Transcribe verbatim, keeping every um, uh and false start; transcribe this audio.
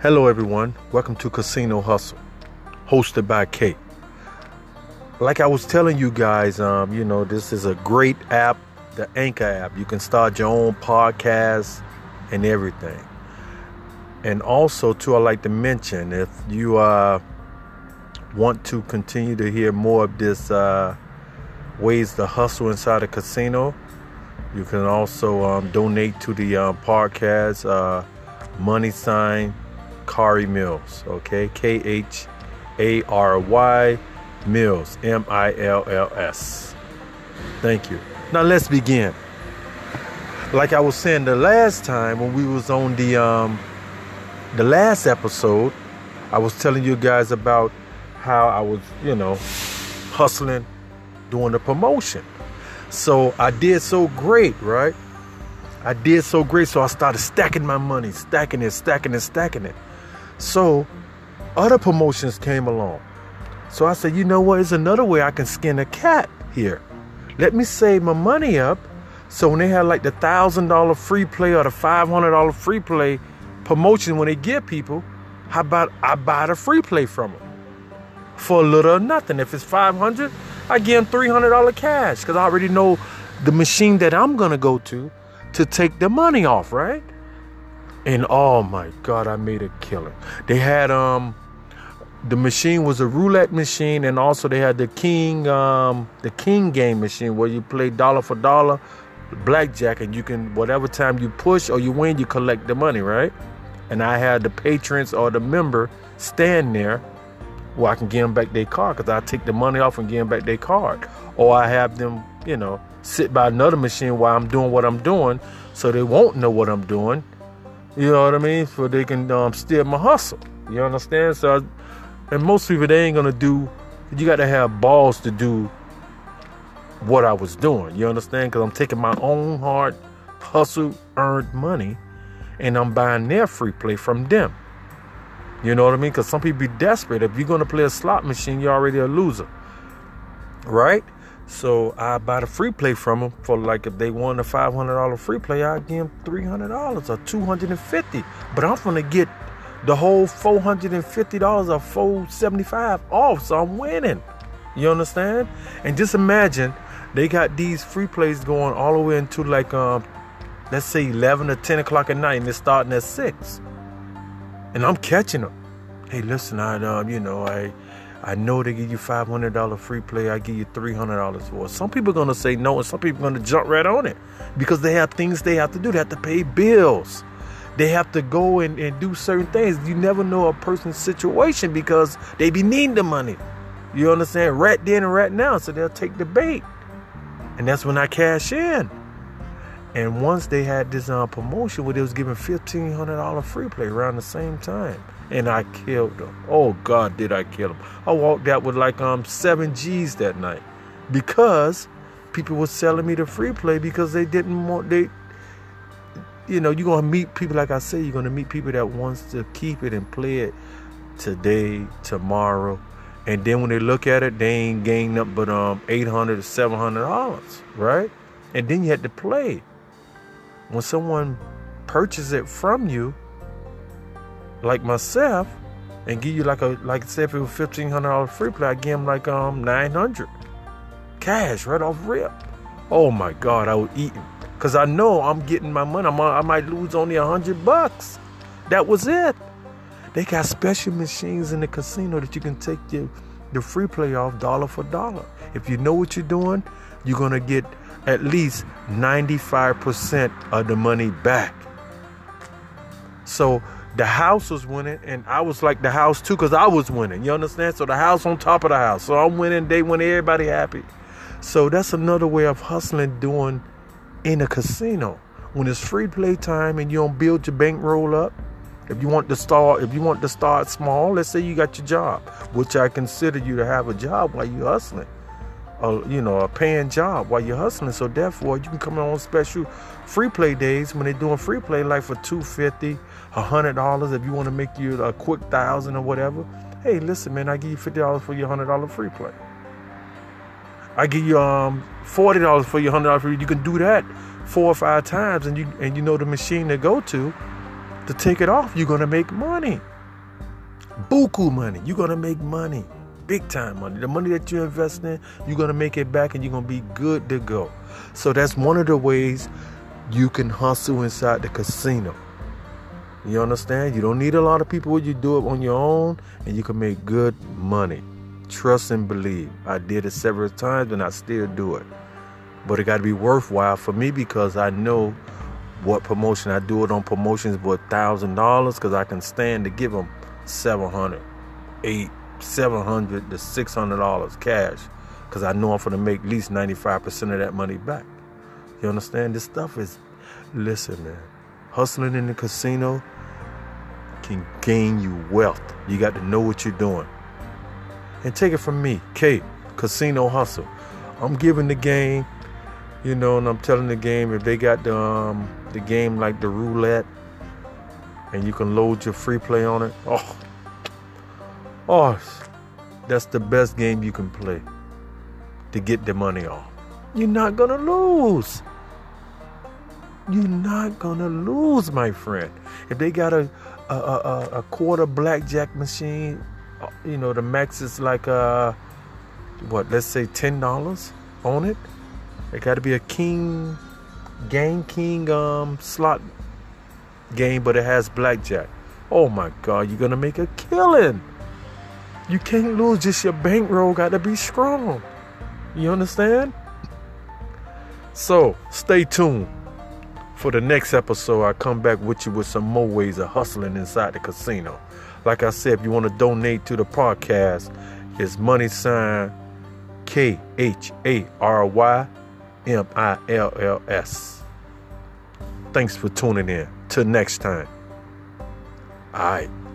Hello everyone, welcome to Casino Hustle, hosted by Kate. Like I was telling you guys, um, you know, this is a great app, the Anchor app. You can start your own podcast and everything. And also, too, I like to mention, if you uh, want to continue to hear more of this uh, ways to hustle inside a casino, you can also um, donate to the um, podcast, uh, money sign, Kari Mills, okay? K H A R Y Mills, M I L L S. Thank you. Now let's begin. Like I was saying the last time when we was on the um the last episode, I was telling you guys about how I was, you know, hustling, doing the promotion. So I did so great, right? I did so great, so I started stacking my money, stacking it, stacking it, stacking it. So other promotions came along. So I said, you know what? There's another way I can skin a cat here. Let me save my money up. So when they had like the one thousand dollars free play or the five hundred dollars free play promotion, when they give people, how about I buy the free play from them for a little or nothing? If it's five hundred dollars, I give them three hundred dollars cash because I already know the machine that I'm going to go to to take the money off, right? And oh my God, I made a killer. They had, um, the machine was a roulette machine, and also they had the king, um, the king game machine where you play dollar for dollar, blackjack, and you can, whatever time you push or you win, you collect the money, right? And I had the patrons or the member stand there where I can give them back their card, because I take the money off and give them back their card. Or I have them, you know, sit by another machine while I'm doing what I'm doing, so they won't know what I'm doing. You know what I mean? So they can um, steal my hustle. You understand? So, I, and most people, they ain't gonna do. You got to have balls to do what I was doing. You understand? Because I'm taking my own hard hustle, earned money, and I'm buying their free play from them. You know what I mean? Because some people be desperate. If you're gonna play a slot machine, you're already a loser, right? So I buy the free play from them for, like, if they won a five hundred dollars free play, I give them three hundred dollars or two hundred fifty dollars. But I'm going to get the whole four hundred fifty dollars or four hundred seventy-five dollars off, so I'm winning. You understand? And just imagine, they got these free plays going all the way into, like, um, let's say eleven or ten o'clock at night, and they're starting at six. And I'm catching them. Hey, listen, I, um, you know, I... I know they give you five hundred dollars free play. I give you three hundred dollars for it. Some people are going to say no, and some people are going to jump right on it because they have things they have to do. They have to pay bills. They have to go and, and do certain things. You never know a person's situation because they be needing the money. You understand? Right then and right now. So they'll take the bait. And that's when I cash in. And once they had this uh, promotion where they was giving fifteen hundred dollars free play around the same time. And I killed them. Oh, God, did I kill them. I walked out with like um seven G's that night because people were selling me the free play because they didn't want, they, you know, you're going to meet people, like I say, you're going to meet people that wants to keep it and play it today, tomorrow. And then when they look at it, they ain't gained up but um eight hundred dollars to seven hundred dollars, right? And then you had to play. When someone purchases it from you, like myself, and give you like a, like say if it was fifteen hundred dollars free play, I give them like um nine hundred cash right off rip. Oh my God, I was eating because I know I'm getting my money. I'm, I might lose only a hundred bucks. That was it. They got special machines in the casino that you can take your the free play off dollar for dollar. If you know what you're doing, you're gonna get at least ninety-five percent of the money back. So the house was winning, and I was like the house too, because I was winning. You understand? So the house on top of the house. So I'm winning. They win. Everybody happy. So that's another way of hustling, doing in a casino. When it's free play time and you don't build your bankroll up. If you want to start, if you want to start small, let's say you got your job, which I consider you to have a job while you're hustling. A, you know, a paying job while you're hustling. So therefore, you can come on special free play days when they're doing free play, like for two hundred fifty dollars, one hundred dollars if you want to make you a quick thousand or whatever. Hey, listen, man, I give you fifty dollars for your one hundred dollars free play. I give you um forty dollars for your one hundred dollars free. You can do that four or five times, and you and you know the machine to go to to take it off. You're gonna make money. Buku money. You're going to make money. Big time money. The money that you invest in, you're going to make it back and you're going to be good to go. So that's one of the ways you can hustle inside the casino. You understand? You don't need a lot of people when you do it on your own, and you can make good money. Trust and believe. I did it several times and I still do it. But it got to be worthwhile for me because I know what promotion. I do it on promotions for one thousand dollars because I can stand to give them seven hundred dollars, eight, seven hundred dollars to six hundred dollars cash because I know I'm going to make at least ninety-five percent of that money back. You understand? This stuff is, listen, man, hustling in the casino can gain you wealth. You got to know what you're doing. And take it from me, K, Casino Hustle. I'm giving the game, you know, and I'm telling the game if they got the um, the game like the roulette, and you can load your free play on it. Oh, oh, that's the best game you can play to get the money off. You're not gonna lose. You're not gonna lose, my friend. If they got a a, a, a quarter blackjack machine, you know, the max is like uh what, let's say ten dollars on it. It got to be a king gang king um slot game, but it has blackjack. Oh my God, you're gonna make a killing. You can't lose. Just your bankroll got to be strong. You understand? So stay tuned for the next episode. I come back with you with some more ways of hustling inside the casino. Like I said, if you want to donate to the podcast, it's money sign K H A R Y M I L L S. Thanks for tuning in. Till next time. All right.